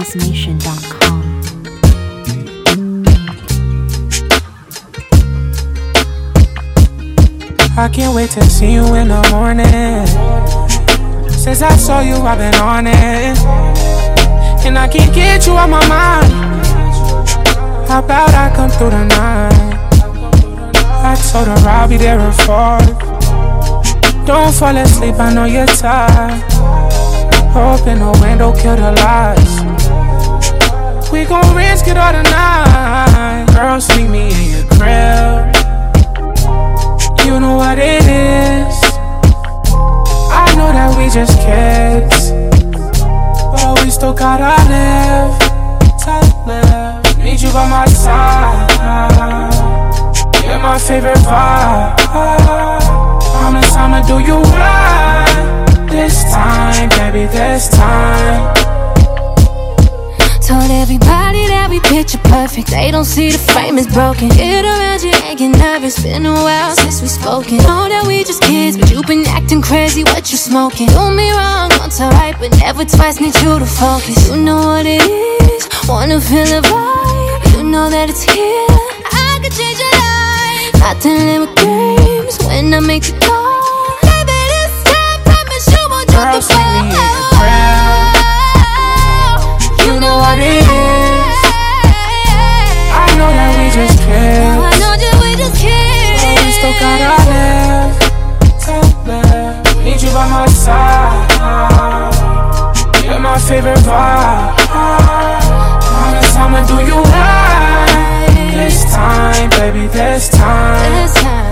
BassNation.com. I can't wait to see you in the morning. Since I saw you, I've been on it, and I can't get you out my mind. How about I come through tonight? I told her I'll be there at 4. Don't fall asleep, I know you're tired. Open the window, kill the lights. We gon' risk it all tonight. Girls, meet me in your crib. You know what it is. I know that we just kids, but we still gotta live to live. Need you by my side. You're my favorite vibe. Promise I'ma do you right. This time, baby, this time. Told everybody that we picture perfect. They don't see the frame is broken. Get around you and get nervous. Been a while since we spoken. Know that we just kids, but you been acting crazy. What you smoking? Do me wrong once, alright, but never twice. Need you to focus. You know what it is. Wanna feel the vibe. You know that it's here. I could change your life. Nothing but games when I make the call. Baby, this time promise you won't drop the ball. You know what it is. I know that we just kids. I know that we just kids. But we still gotta live to live. Need you by my side. You're my favorite vibe. Promise I'ma do you right. This time, baby, this time.